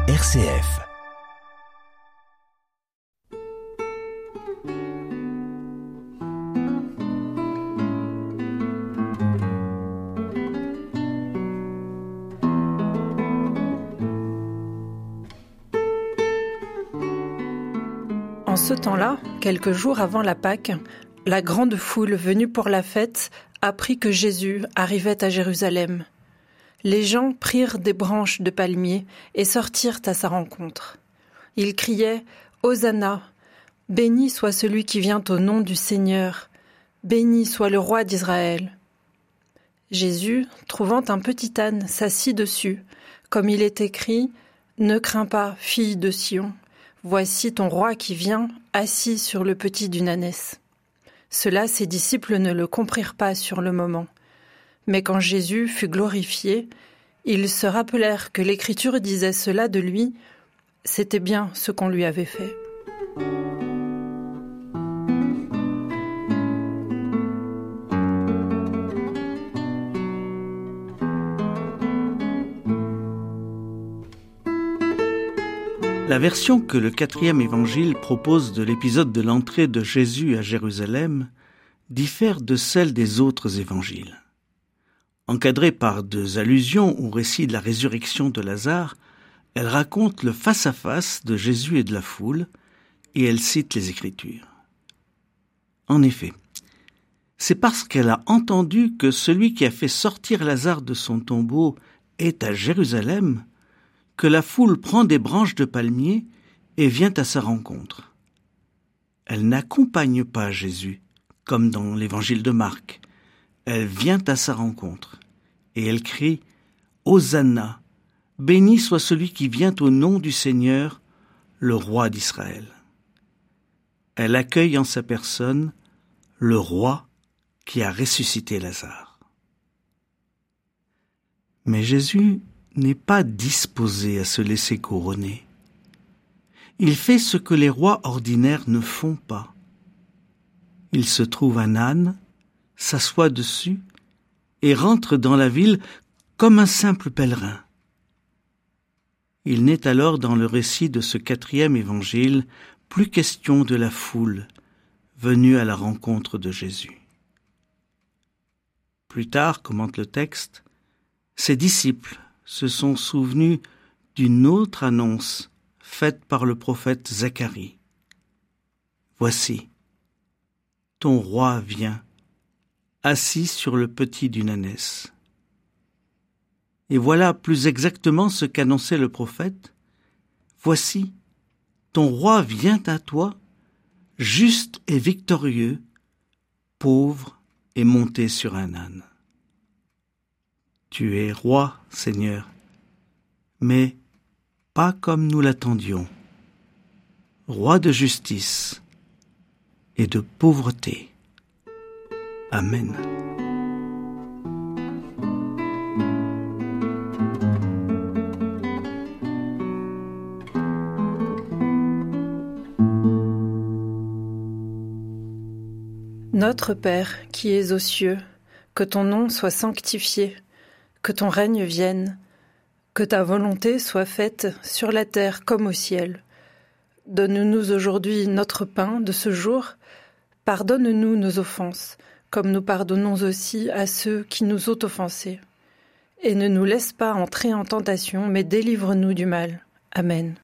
RCF. En ce temps-là, quelques jours avant la Pâque, la grande foule venue pour la fête apprit que Jésus arrivait à Jérusalem. Les gens prirent des branches de palmier et sortirent à sa rencontre. Ils criaient « Hosanna ! Béni soit celui qui vient au nom du Seigneur, béni soit le roi d'Israël !» Jésus, trouvant un petit âne, s'assit dessus, comme il est écrit « Ne crains pas, fille de Sion, voici ton roi qui vient, assis sur le petit d'une ânesse. » Cela, ses disciples ne le comprirent pas sur le moment. Mais quand Jésus fut glorifié, ils se rappelèrent que l'Écriture disait cela de lui. C'était bien ce qu'on lui avait fait. La version que le 4e évangile propose de l'épisode de l'entrée de Jésus à Jérusalem diffère de celle des autres évangiles. Encadrée par 2 allusions au récit de la résurrection de Lazare, elle raconte le face-à-face de Jésus et de la foule, et elle cite les Écritures. En effet, c'est parce qu'elle a entendu que celui qui a fait sortir Lazare de son tombeau est à Jérusalem que la foule prend des branches de palmier et vient à sa rencontre. Elle n'accompagne pas Jésus, comme dans l'évangile de Marc. Elle vient à sa rencontre et elle crie « Hosanna ! Béni soit celui qui vient au nom du Seigneur, le roi d'Israël ». Elle accueille en sa personne le roi qui a ressuscité Lazare. Mais Jésus n'est pas disposé à se laisser couronner. Il fait ce que les rois ordinaires ne font pas. Il se trouve un âne, s'assoit dessus et rentre dans la ville comme un simple pèlerin. Il n'est alors dans le récit de ce 4e évangile plus question de la foule venue à la rencontre de Jésus. Plus tard, commente le texte, ses disciples se sont souvenus d'une autre annonce faite par le prophète Zacharie. « Voici, ton roi vient, assis sur le petit d'une ânesse. » Et voilà plus exactement ce qu'annonçait le prophète. « Voici, ton roi vient à toi, juste et victorieux, pauvre et monté sur un âne. » Tu es roi, Seigneur, mais pas comme nous l'attendions. Roi de justice et de pauvreté. Amen. Notre Père qui es aux cieux, que ton nom soit sanctifié, que ton règne vienne, que ta volonté soit faite sur la terre comme au ciel. Donne-nous aujourd'hui notre pain de ce jour. Pardonne-nous nos offenses, comme nous pardonnons aussi à ceux qui nous ont offensés. Et ne nous laisse pas entrer en tentation, mais délivre-nous du mal. Amen.